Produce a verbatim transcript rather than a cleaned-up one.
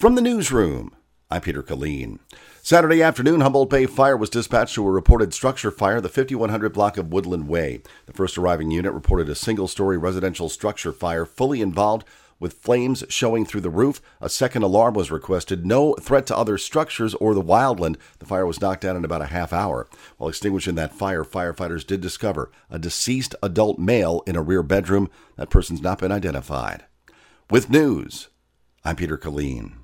From the newsroom, I'm Peter Killeen. Saturday afternoon, Humboldt Bay Fire was dispatched to a reported structure fire, the fifty-one hundred block of Woodland Way. The first arriving unit reported a single-story residential structure fire fully involved with flames showing through the roof. A second alarm was requested. No threat to other structures or the wildland. The fire was knocked down in about a half hour. While extinguishing that fire, firefighters did discover a deceased adult male in a rear bedroom. That person's not been identified. With news, I'm Peter Killeen.